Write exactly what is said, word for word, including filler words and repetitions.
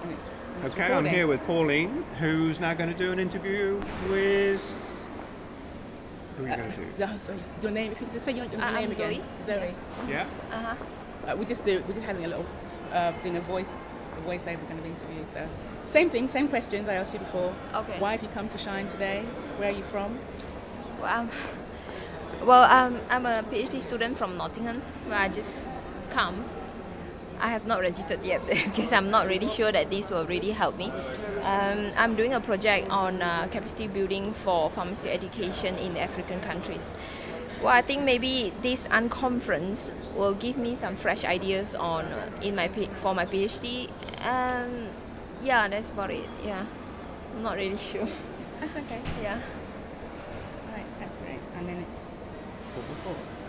And it's, and it's Okay, I'm recording. here with Pauline, who's now going to do an interview with. Who are you going to do? No, sorry. Your name? If you could just say your, your Uh, name I'm again. Zoe. Zoe. Yeah. Uh-huh. Uh, we just do. We're just having a little, uh, doing a voice, a voiceover kind of interview. So, same thing, same questions I asked you before. Okay. Why have you come to Shine today? Where are you from? Well, um, well um, I'm a PhD student from Nottingham, where I just come. I have not registered yet because I'm not really sure that this will really help me. Um, I'm doing a project on uh, capacity building for pharmacy education in African countries. Well, I think maybe this unconference will give me some fresh ideas on uh, in my P- for my PhD. Um, yeah, that's about it. Yeah, I'm not really sure. That's okay. Yeah. Right, that's great. And then it's four reports.